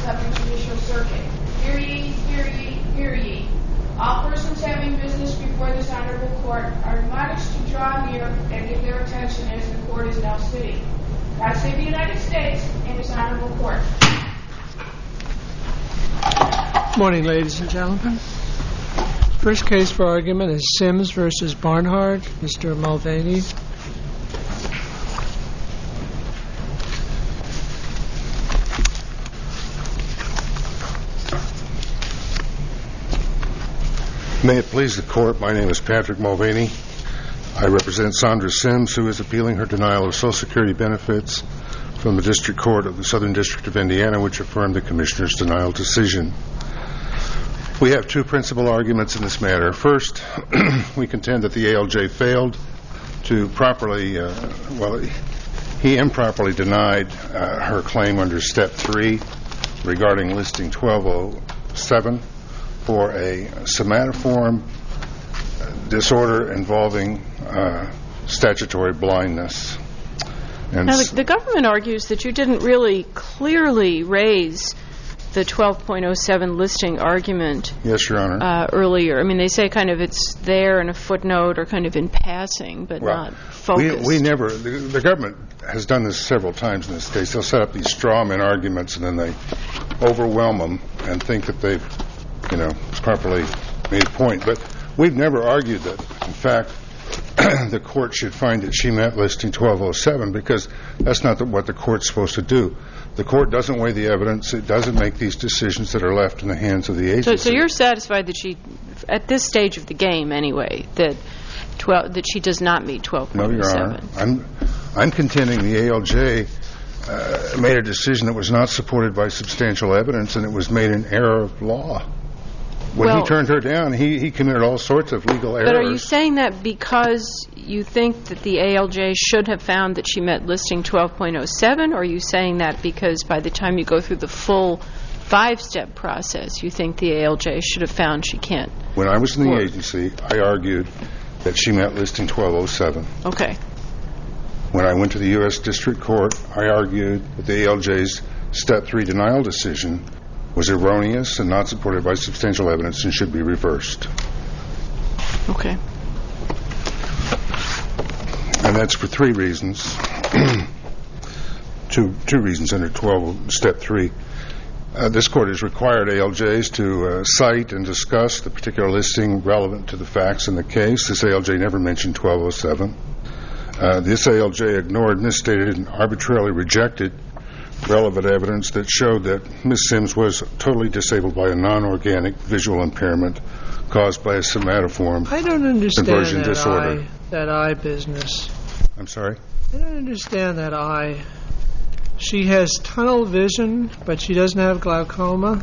7th Judicial Circuit. Hear ye, hear ye, hear ye. All persons having business before this honorable court are admonished to draw near and give their attention as the court is now sitting. God save the United States and His honorable court. Good morning, ladies and gentlemen. First case for argument is Sims v. Barnhart. Mr. Mulvaney. May it please the court, my name is Patrick Mulvaney. I represent Sandra Sims, who is appealing her denial of Social Security benefits from the District Court of the Southern District of Indiana, which affirmed the Commissioner's denial decision. We have two principal arguments in this matter. First, we contend that the ALJ failed to properly, he improperly denied her claim under Step 3 regarding Listing 1207 for a somatoform disorder involving statutory blindness. And now, the government argues that you didn't really clearly raise the 12.07 listing argument. Yes, Your Honor. Earlier. I mean, they say kind of it's there in a footnote or kind of in passing, but not focused. We never, the government has done this several times in this case. They'll set up these straw man arguments and then they overwhelm them and think that they've, properly made a point. But we've never argued that, in fact, the court should find that she met Listing 1207 because that's not what the court's supposed to do. The court doesn't weigh the evidence. It doesn't make these decisions that are left in the hands of the agency. So you're satisfied that she, at this stage of the game anyway, that she does not meet 12.07? No, Your Honor. I'm contending the ALJ made a decision that was not supported by substantial evidence, and it was made in error of law. When he turned her down, he committed all sorts of legal errors. But are you saying that because you think that the ALJ should have found that she met Listing 12.07, or are you saying that because by the time you go through the full 5-step process, you think the ALJ should have found she can't? When I was in the agency, I argued that she met Listing 1207. Okay. When I went to the U.S. District Court, I argued that the ALJ's Step 3 denial decision was erroneous and not supported by substantial evidence and should be reversed. Okay. And that's for three reasons. Two reasons under Step 3. This court has required ALJs to cite and discuss the particular listing relevant to the facts in the case. This ALJ never mentioned 1207. This ALJ ignored, misstated, and arbitrarily rejected relevant evidence that showed that Ms. Sims was totally disabled by a non-organic visual impairment caused by a somatoform conversion disorder. That eye business. I'm sorry? I don't understand that eye. She has tunnel vision, but she doesn't have glaucoma?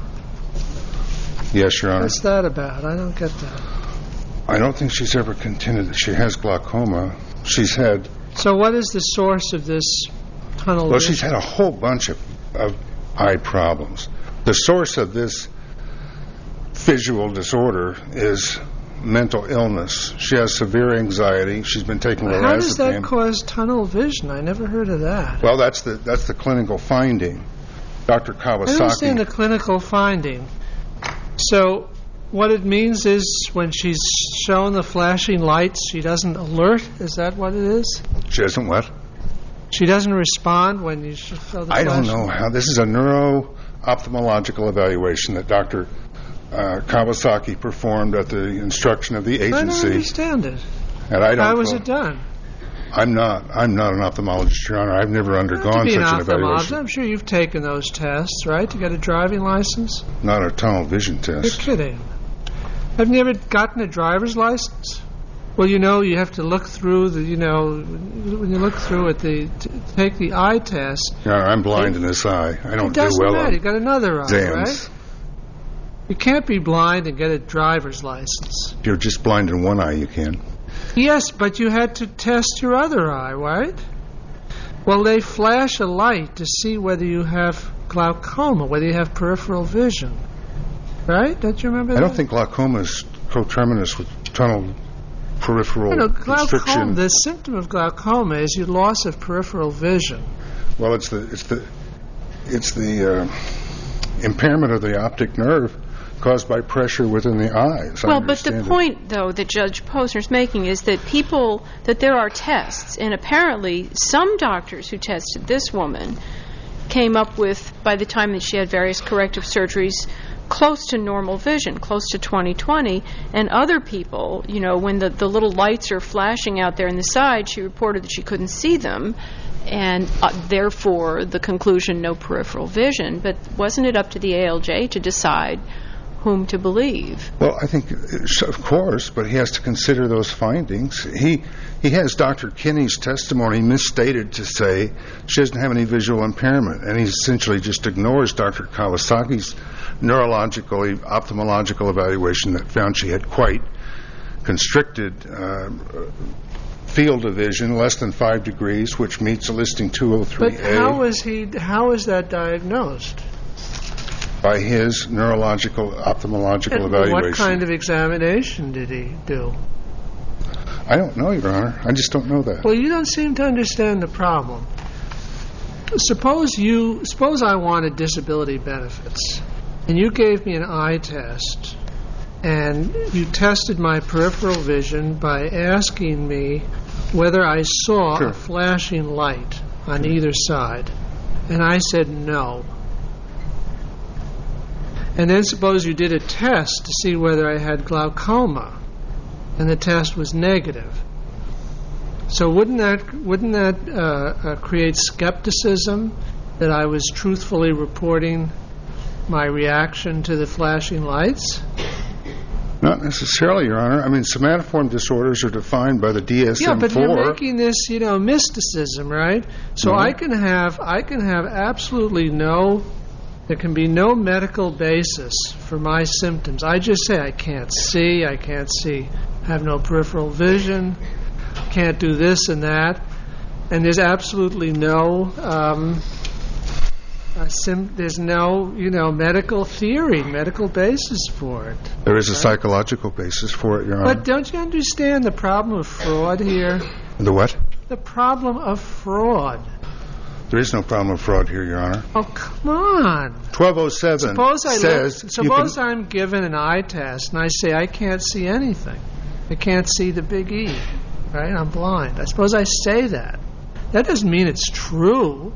Yes, Your Honor. What's that about? I don't get that. I don't think she's ever contended that she has glaucoma. She's had... So what is the source of this tunnel vision? Well, she's had a whole bunch of eye problems. The source of this visual disorder is mental illness. She has severe anxiety. She's been taking lorazepam. How does that cause tunnel vision? I never heard of that. Well, that's the clinical finding. Dr. Kawasaki... I understand the clinical finding. So what it means is when she's shown the flashing lights, she doesn't alert? Is that what it is? She doesn't what? She doesn't respond when you show the flashing? I don't know how. This is a neuro-ophthalmological evaluation that Dr. Kawasaki performed at the instruction of the agency. I don't understand it. And I don't How was it done? I'm not an ophthalmologist, Your Honor. I've never undergone such an evaluation. I'm sure you've taken those tests, right, to get a driving license? Not a tunnel vision test. You're kidding. Have you ever gotten a driver's license? Well, you have to look through when you look through it, take the eye test. Your Honor, I'm blind in this eye. I don't do well on exams. It doesn't matter. You've got another eye, right? You can't be blind and get a driver's license. If you're just blind in one eye, you can. Yes, but you had to test your other eye, right? Well, they flash a light to see whether you have glaucoma, whether you have peripheral vision. Right? Don't you remember that? I don't think glaucoma is coterminous with tunnel peripheral constriction. The symptom of glaucoma is your loss of peripheral vision. Well, it's the impairment of the optic nerve caused by pressure within the eyes. Well, but the point, though, that Judge Posner's making is that there are tests, and apparently some doctors who tested this woman came up with, by the time that she had various corrective surgeries, close to normal vision, close to 20/20, and other people, when the little lights are flashing out there in the side, she reported that she couldn't see them, and therefore the conclusion, no peripheral vision. But wasn't it up to the ALJ to decide whom to believe? Well, I think, of course, but he has to consider those findings. He has Dr. Kinney's testimony misstated to say she doesn't have any visual impairment, and he essentially just ignores Dr. Kawasaki's ophthalmological evaluation that found she had quite constricted field of vision, less than 5 degrees, which meets a listing 203A. But how is that diagnosed? By his ophthalmological evaluation. What kind of examination did he do? I don't know, Your Honor. I just don't know that. Well, you don't seem to understand the problem. Suppose I wanted disability benefits, and you gave me an eye test, and you tested my peripheral vision by asking me whether I saw a flashing light on either side, and I said no. And then suppose you did a test to see whether I had glaucoma, and the test was negative. So wouldn't that create skepticism that I was truthfully reporting my reaction to the flashing lights? Not necessarily, Your Honor. I mean, somatoform disorders are defined by the DSM-IV. Yeah, but you're making this, mysticism, right? So I can have absolutely there can be no medical basis for my symptoms. I just say I can't see, have no peripheral vision, can't do this and that, and there's absolutely no medical theory, medical basis for it. There is a psychological basis for it, Your Honor. But don't you understand the problem of fraud here? The what? The problem of fraud. There is no problem of fraud here, Your Honor. Oh, come on. 1207 Suppose I'm given an eye test and I say I can't see anything. I can't see the big E, right? I'm blind. I suppose I say that. That doesn't mean it's true.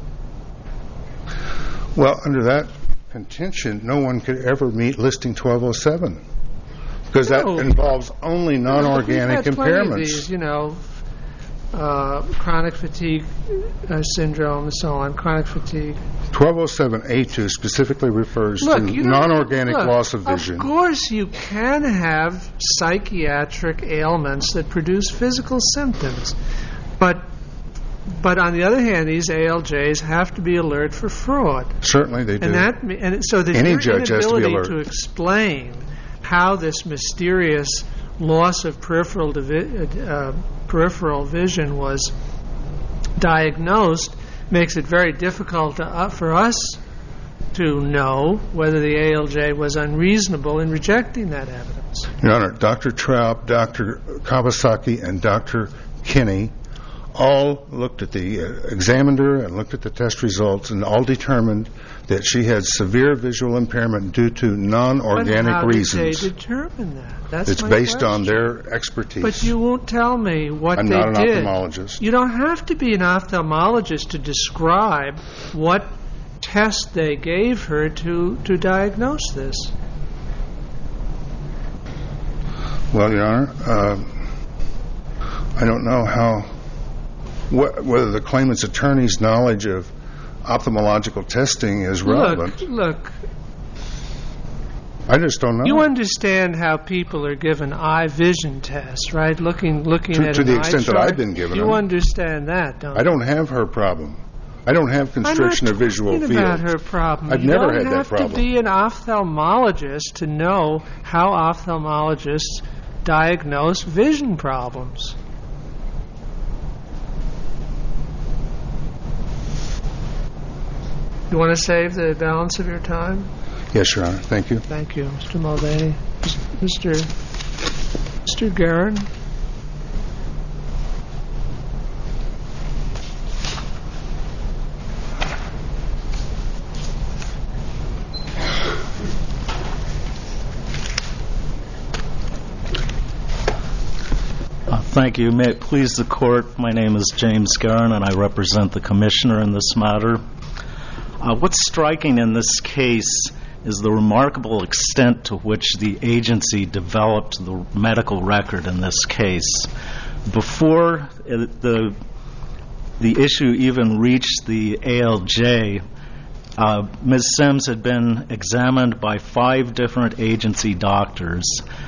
Well, under that contention, no one could ever meet listing 1207 because that involves only non-organic impairments. These, chronic fatigue syndrome and so on, chronic fatigue. 1207A2 specifically refers to non-organic loss of vision. Of course you can have psychiatric ailments that produce physical symptoms, but on the other hand, these ALJs have to be alert for fraud. Certainly they do. And so there's any judge has to be alert to explain how this mysterious loss of peripheral vision was diagnosed makes it very difficult for us to know whether the ALJ was unreasonable in rejecting that evidence. Your Honor, Dr. Traub, Dr. Kawasaki, and Dr. Kinney all looked at examined her and looked at the test results and all determined that she had severe visual impairment due to non-organic reasons. How did they determine that? It's based on their expertise. But you won't tell me what they did. I'm not an ophthalmologist. You don't have to be an ophthalmologist to describe what test they gave her to diagnose this. Well, Your Honor, I don't know whether the claimant's attorney's knowledge of ophthalmological testing is relevant. Look. I just don't know. You understand how people are given eye vision tests, right? Looking at an eye chart. To the extent that I've been given them. You understand that, don't you? I don't have her problem. I don't have constriction of visual field. I'm not talking about her problem. I've never had that problem. You don't have to be an ophthalmologist to know how ophthalmologists diagnose vision problems. You want to save the balance of your time? Yes, Your Honor. Thank you. Thank you, Mr. Mulvaney. Mr. Guerin. Thank you. May it please the Court, my name is James Guerin, and I represent the Commissioner in this matter. What's striking in this case is the remarkable extent to which the agency developed the medical record in this case. Before the issue even reached the ALJ, Ms. Sims had been examined by 5 different agency doctors.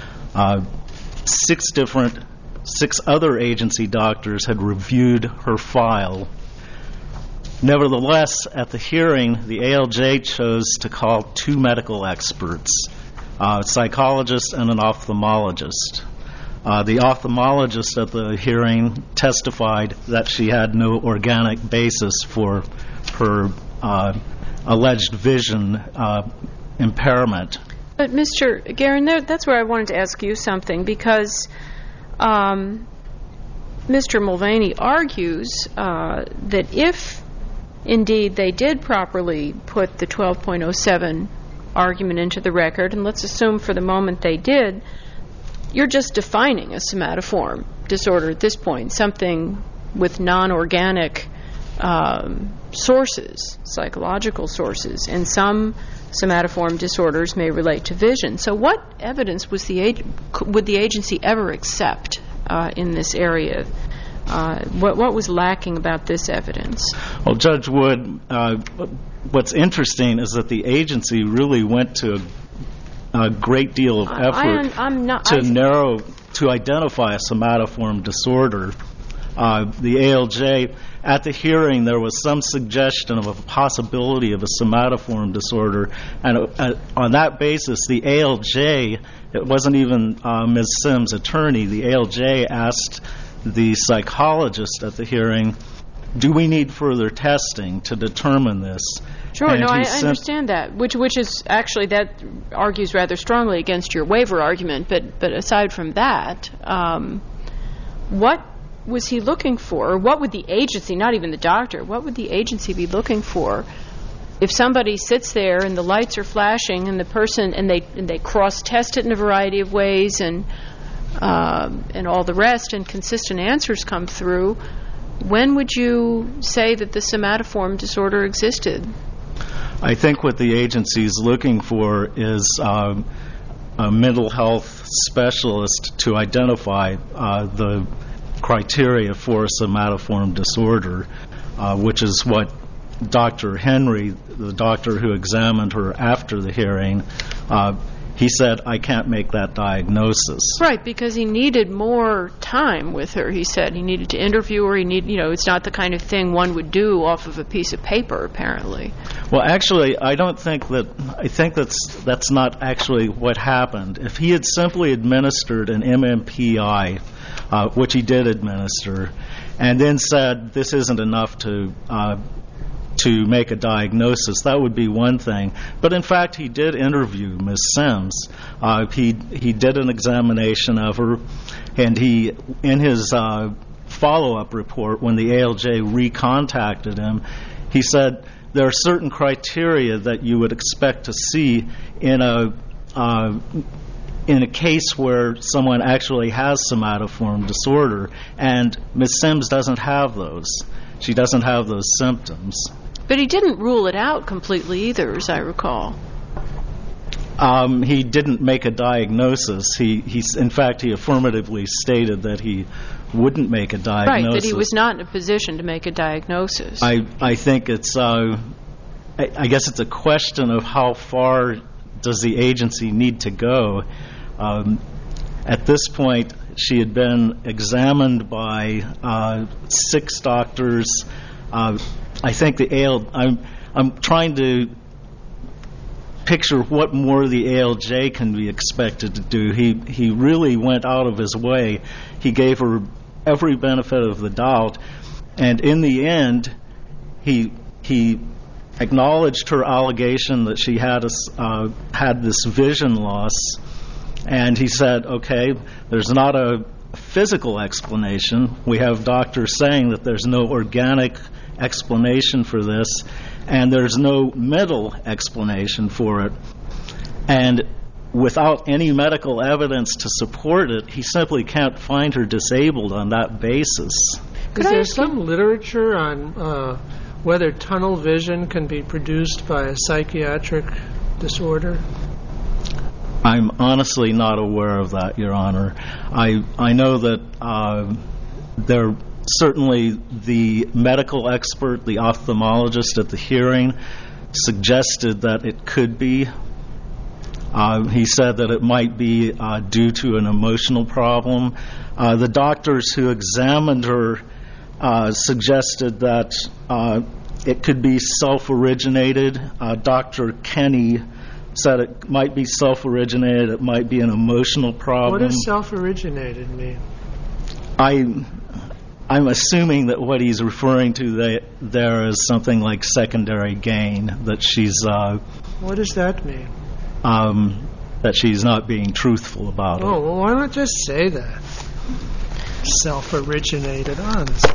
6 other agency doctors had reviewed her file. Nevertheless, at the hearing, the ALJ chose to call 2 medical experts, a psychologist and an ophthalmologist. The ophthalmologist at the hearing testified that she had no organic basis for her alleged vision impairment. But Mr. Guerin, that's where I wanted to ask you something, because Mr. Mulvaney argues that if indeed they did properly put the 12.07 argument into the record, and let's assume for the moment they did, you're just defining a somatoform disorder at this point, something with non-organic sources, psychological sources, and some somatoform disorders may relate to vision. So what evidence would the agency ever accept in this area? What was lacking about this evidence? Well, Judge Wood, what's interesting is that the agency really went to a great deal of effort to identify a somatoform disorder. The ALJ, at the hearing, there was some suggestion of a possibility of a somatoform disorder, and on that basis, the ALJ, it wasn't even Ms. Sims' attorney, the ALJ asked the psychologist at the hearing, do we need further testing to determine this? Sure, I understand that, which is actually, that argues rather strongly against your waiver argument, but aside from that, what was he looking for, or what would the agency, not even the doctor, what would the agency be looking for if somebody sits there and the lights are flashing and the person, and they cross-test it in a variety of ways and all the rest, and consistent answers come through, when would you say that the somatoform disorder existed? I think what the agency is looking for is a mental health specialist to identify the criteria for a somatoform disorder, which is what Dr. Henry, the doctor who examined her after the hearing, he said, I can't make that diagnosis. Right, because he needed more time with her, he said. He needed to interview her. It's not the kind of thing one would do off of a piece of paper, apparently. Well, actually, I think that's not actually what happened. If he had simply administered an MMPI, which he did administer, and then said this isn't enough to make a diagnosis, that would be one thing. But in fact, he did interview Ms. Sims. He did an examination of her, and he, in his follow-up report, when the ALJ recontacted him, he said there are certain criteria that you would expect to see in a case where someone actually has somatoform disorder, and Ms. Sims doesn't have those. She doesn't have those symptoms. But he didn't rule it out completely either, as I recall. He didn't make a diagnosis. In fact, he affirmatively stated that he wouldn't make a diagnosis. Right, that he was not in a position to make a diagnosis. I think it's, I guess it's a question of how far does the agency need to go. At this point, she had been examined by 6 doctors. I think I'm trying to picture what more the ALJ can be expected to do. He really went out of his way. He gave her every benefit of the doubt, and in the end, he acknowledged her allegation that she had this vision loss, and he said, okay, there's not a physical explanation. We have doctors saying that there's no organic explanation for this, and there's no mental explanation for it. And without any medical evidence to support it, he simply can't find her disabled on that basis. Is there some literature on whether tunnel vision can be produced by a psychiatric disorder? I'm honestly not aware of that, Your Honor. I know that there certainly the medical expert, the ophthalmologist at the hearing, suggested that it could be. He said that it might be due to an emotional problem. The doctors who examined her suggested that it could be self-originated. Dr. Kenny said it might be self-originated, it might be an emotional problem. What does self-originated mean? I'm assuming that what he's referring to there is something like secondary gain, that she's... what does that mean? That she's not being truthful about it. Oh, well, why not just say that? Self-originated, honest.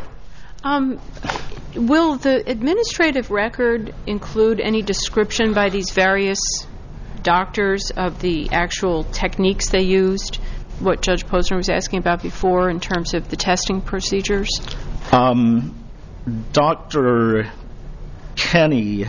Will the administrative record include any description by these various doctors of the actual techniques they used? What Judge Posner was asking about before in terms of the testing procedures? Dr. Kenny,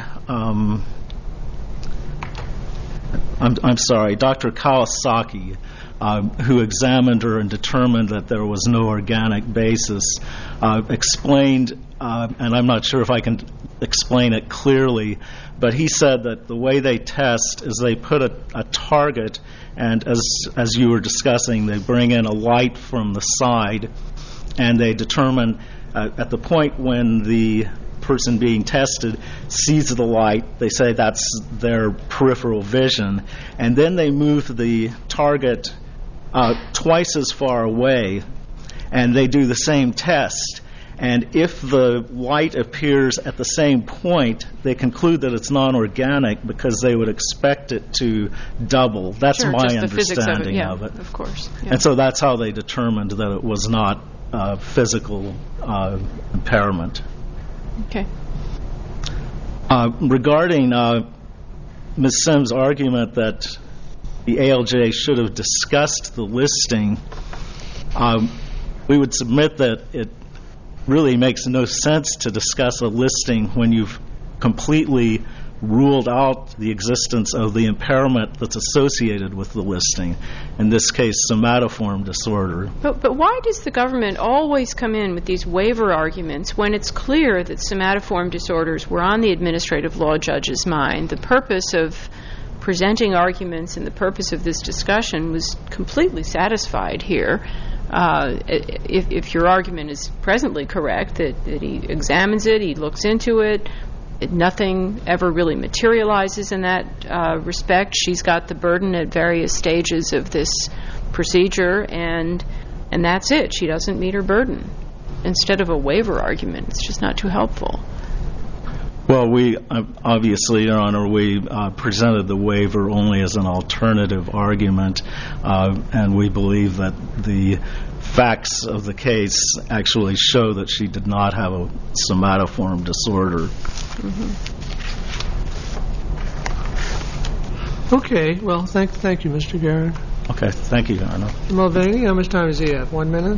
I'm sorry, Dr. Kawasaki, who examined her and determined that there was no organic basis, explained, and I'm not sure if I can explain it clearly, but he said that the way they test is they put a target, and as you were discussing, they bring in a light from the side, and they determine at the point when the person being tested sees the light, they say that's their peripheral vision, and then they move the target twice as far away, and they do the same test. And if the light appears at the same point, they conclude that it's non-organic because they would expect it to double. That's sure, my just the understanding of it. of it. Of course. Yeah. And so that's how they determined that it was not physical impairment. Okay. Regarding Ms. Sims' argument that the ALJ should have discussed the listing, we would submit that it really makes no sense to discuss a listing when you've completely ruled out the existence of the impairment that's associated with the listing, in this case somatoform disorder. But why does the government always come in with these waiver arguments when it's clear that somatoform disorders were on the administrative law judge's mind? The purpose of presenting arguments and the purpose of this discussion was completely satisfied here. If your argument is presently correct, that he examines it, he looks into it, nothing ever really materializes in that respect. She's got the burden at various stages of this procedure, and that's it. She doesn't meet her burden. Instead of a waiver argument, it's just not too helpful. Well, we obviously, Your Honor, we presented the waiver only as an alternative argument, and we believe that the facts of the case actually show that she did not have a somatoform disorder. Mm-hmm. Okay, well, thank you, Mr. Guerin. Okay, thank you, Your Honor. Mr. Mulvaney, how much time does he have? 1 minute?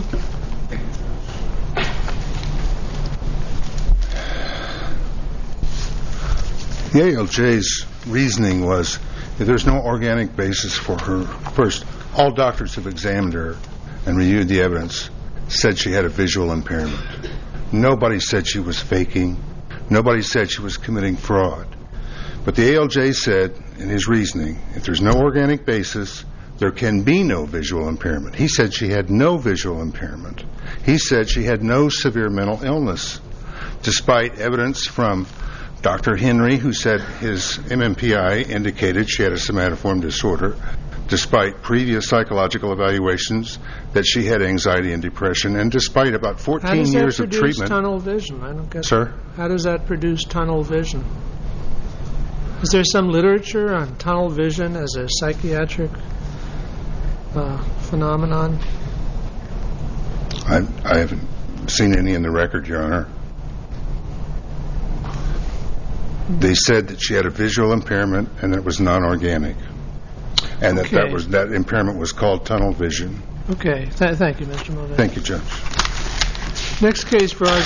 The ALJ's reasoning was that there's no organic basis for her. First, all doctors have examined her and reviewed the evidence, said she had a visual impairment. Nobody said she was faking. Nobody said she was committing fraud. But the ALJ said in his reasoning, if there's no organic basis, there can be no visual impairment. He said she had no visual impairment. He said she had no severe mental illness, despite evidence from Dr. Henry, who said his MMPI indicated she had a somatoform disorder, despite previous psychological evaluations that she had anxiety and depression, and despite about 14 years of treatment. How does that produce tunnel vision? I don't get Sir? That. How does that produce tunnel vision? Is there some literature on tunnel vision as a psychiatric phenomenon? I haven't seen any in the record, Your Honor. They said that she had a visual impairment and that it was non-organic. and Okay. that impairment was called tunnel vision. Okay. Thank you, Mr. Mulvaney. Thank you, Judge. Next case for our